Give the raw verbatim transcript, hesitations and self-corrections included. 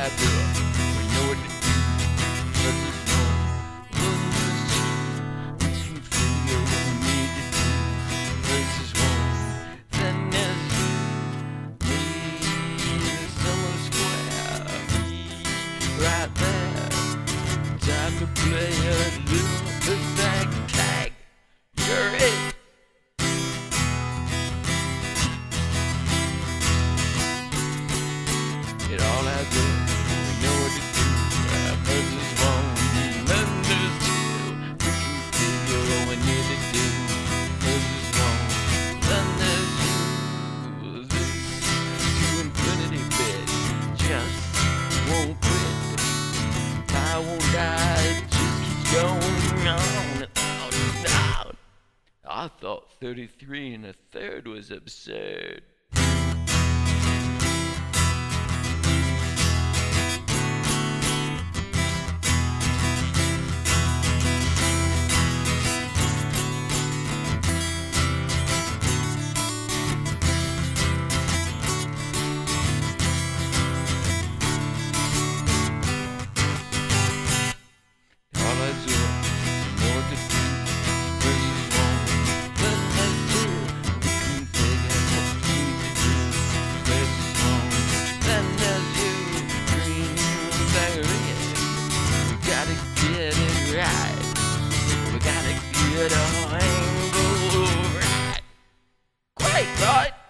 I do. We know what to do. Cause it's wrong. Love is true. We can figure what we need to do. This is wrong. Then there's you. Me in Summer Square. Me right there. Time to play a little tag tag. You're it. It all adds up. We know what to do. Our first is wrong. Then there's two. We can figure what we need to do. First is wrong. Then there's you. This to infinity bit. Just won't quit. I won't die. It just keeps going on and on and on. I thought thirty-three and a third was absurd. Get our angle right. Great, right?